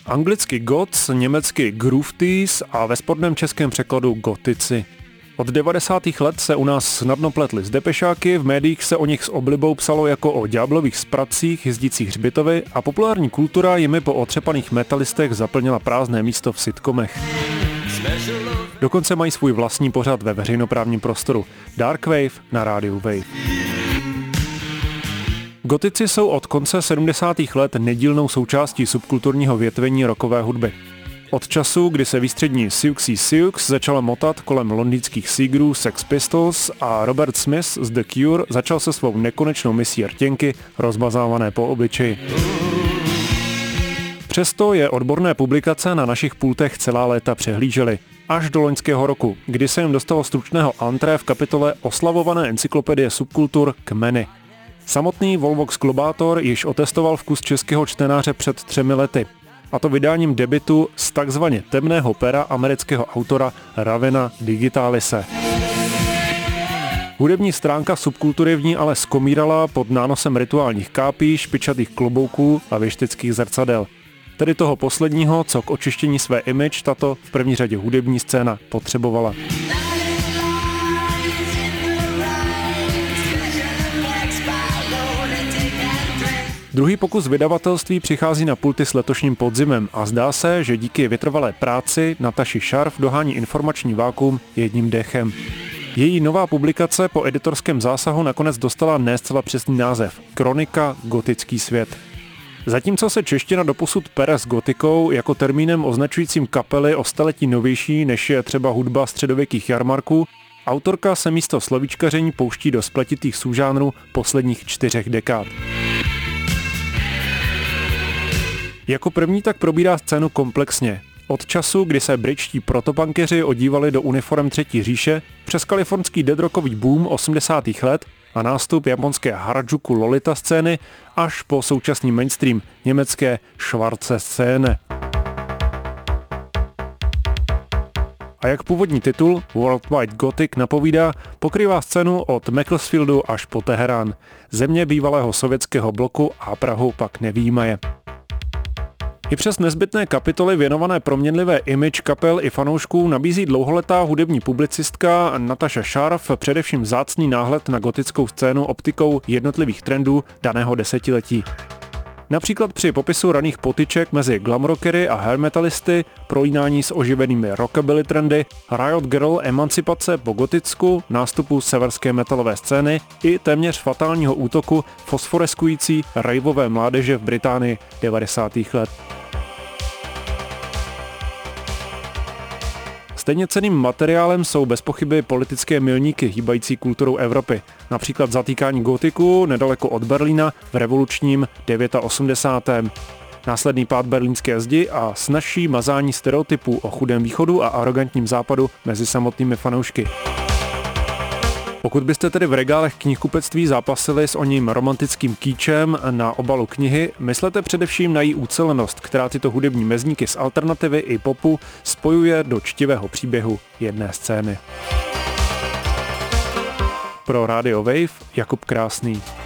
Anglicky goths, německy grufties a ve spodném českém překladu gotici. Od 90. let se u nás snadno pletli s depešáky, v médiích se o nich s oblibou psalo jako o ďáblových spracích jezdících hřbitovy a populární kultura jimi po otřepaných metalistech zaplnila prázdné místo v sitcomech. Dokonce mají svůj vlastní pořad ve veřejnoprávním prostoru Dark Wave na rádiu Wave. Gotici jsou od konce 70. let nedílnou součástí subkulturního větvení rockové hudby. Od času, kdy se výstřední Siouxsie Sioux začala motat kolem londýnských Seagrů, Sex Pistols a Robert Smith z The Cure začal se svou nekonečnou misí rtěnky rozmazávané po obličeji. Přesto je odborné publikace na našich pultech celá léta přehlížely. Až do loňského roku, kdy se jim dostalo stručného antré v kapitole oslavované encyklopedie subkultur Kmeny. Samotný Volvox Globátor již otestoval vkus českého čtenáře před 3 lety. A to vydáním debutu z takzvaně temného pera amerického autora Ravena Digitalise. Hudební stránka subkultury v ní ale skomírala pod nánosem rituálních kápí, špičatých klobouků a věštických zrcadel. Tedy toho posledního, co k očištění své image tato v první řadě hudební scéna potřebovala. Druhý pokus vydavatelství přichází na pulty s letošním podzimem a zdá se, že díky vytrvalé práci Nataši Scharf dohání informační vákuum jedním dechem. Její nová publikace po editorském zásahu nakonec dostala ne zcela přesný název Kronika gotický svět. Zatímco se čeština doposud pere s gotikou jako termínem označujícím kapely o staletí novější, než je třeba hudba středověkých jarmarků, autorka se místo slovíčkaření pouští do spletitých subžánrů posledních 4 dekád. Jako první tak probírá scénu komplexně. Od času, kdy se britští protopunkeři odívali do uniform Třetí říše, přes kalifornský deadrockový boom 80. let a nástup japonské Harajuku Lolita scény až po současný mainstream německé Schwarze Szene. A jak původní titul Worldwide Gothic napovídá, pokrývá scénu od Macclesfieldu až po Teherán, země bývalého sovětského bloku a Prahu pak nevyjímaje. I přes nezbytné kapitoly věnované proměnlivé image kapel i fanoušků nabízí dlouholetá hudební publicistka Nataša Scharf především vzácný náhled na gotickou scénu optikou jednotlivých trendů daného desetiletí. Například při popisu raných potyček mezi glamrockery a hair metalisty, prolínání s oživenými rockabilly trendy, Riot Girl emancipace po goticku, nástupu severské metalové scény i téměř fatálního útoku fosforeskující raveové mládeže v Británii 90. let. Stejně cenným materiálem jsou bez pochyby politické milníky hýbající kulturou Evropy. Například zatýkání gotiku nedaleko od Berlína v revolučním 89. Následný pád berlínské zdi a snazší mazání stereotypů o chudém východu a arrogantním západu mezi samotnými fanoušky. Pokud byste tedy v regálech knihkupectví zápasili s oním romantickým kýčem na obalu knihy, myslete především na její ucelenost, která tyto hudební mezníky z alternativy i popu spojuje do čtivého příběhu jedné scény. Pro Radio Wave Jakub Krásný.